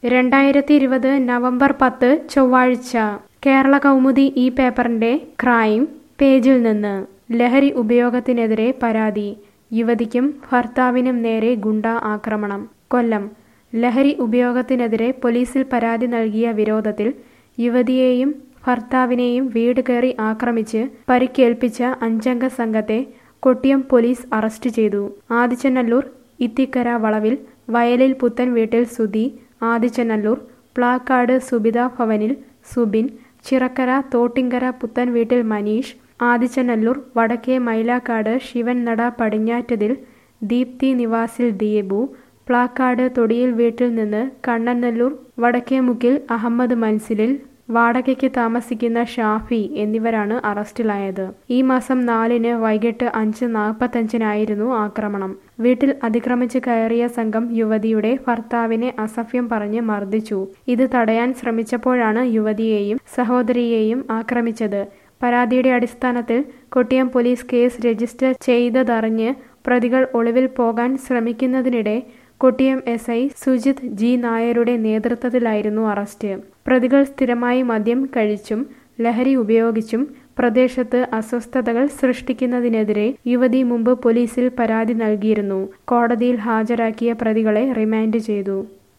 2020 November 10 ചൊവ്വാഴ്ച കേരള കൗമുദി ഈ പേപ്പറിന്റെ ക്രൈം പേജിൽ നിന്ന് ലഹരി ഉപയോഗത്തിനെതിരെ പരാതി. യുവതിക്കും ഭർത്താവിനും നേരെ ഗുണ്ടാ ആക്രമണം. കൊല്ലം. ലഹരി ഉപയോഗത്തിനെതിരെ പോലീസിൽ പരാതി നൽകിയ വിരോധത്തിൽ യുവതിയെയും ഭർത്താവിനെയും വീട് കയറി ആക്രമിച്ച് പരിക്കേൽപ്പിച്ച 5-അംഗ സംഘത്തെ കൊട്ടിയം പോലീസ് അറസ്റ്റ് ചെയ്തു. ആദിച്ചനല്ലൂർ ഇത്തിക്കര വളവിൽ വയലിൽ പുത്തൻ വീട്ടിൽ സുധി, ആദിച്ചനല്ലൂർ പ്ലാക്കാട് സുബിത ഭവനിൽ സുബിൻ, ചിറക്കര തോട്ടിങ്കര പുത്തൻ വീട്ടിൽ മനീഷ്, ആദിച്ചനല്ലൂർ വടക്കേ മൈലാക്കാട് ശിവൻനട പടിഞ്ഞാറ്റതിൽ ദീപ്തി നിവാസിൽ ദീപു, പ്ലാക്കാട് തൊടിയിൽ വീട്ടിൽ നിന്ന് കണ്ണനല്ലൂർ വടക്കേമുക്കിൽ അഹമ്മദ് മൻസിലിൽ വാടകയ്ക്ക് താമസിക്കുന്ന ഷാഫി എന്നിവരാണ് അറസ്റ്റിലായത്. ഈ മാസം 4-ന് വൈകിട്ട് 5:45-നായിരുന്നു ആക്രമണം. വീട്ടിൽ അതിക്രമിച്ച് കയറിയ സംഘം യുവതിയുടെ ഭർത്താവിനെ അസഭ്യം പറഞ്ഞ് മർദ്ദിച്ചു. ഇത് തടയാൻ ശ്രമിച്ചപ്പോഴാണ് യുവതിയെയും സഹോദരിയെയും ആക്രമിച്ചത്. പരാതിയുടെ അടിസ്ഥാനത്തിൽ കൊട്ടിയം പോലീസ് കേസ് രജിസ്റ്റർ ചെയ്തതറിഞ്ഞ് പ്രതികൾ ഒളിവിൽ പോകാൻ ശ്രമിക്കുന്നതിനിടെ കൊട്ടിയം എസ്.ഐ സുജിത് ജി നായരുടെ നേതൃത്വത്തിലായിരുന്നു അറസ്റ്റ്. പ്രതികൾ സ്ഥിരമായി മദ്യം കഴിച്ചും ലഹരി ഉപയോഗിച്ചും പ്രദേശത്ത് അസ്വസ്ഥതകൾ സൃഷ്ടിക്കുന്നതിനെതിരെ യുവതി മുമ്പ് പോലീസിൽ പരാതി നൽകിയിരുന്നു. കോടതിയിൽ ഹാജരാക്കിയ പ്രതികളെ റിമാൻഡ് ചെയ്തു.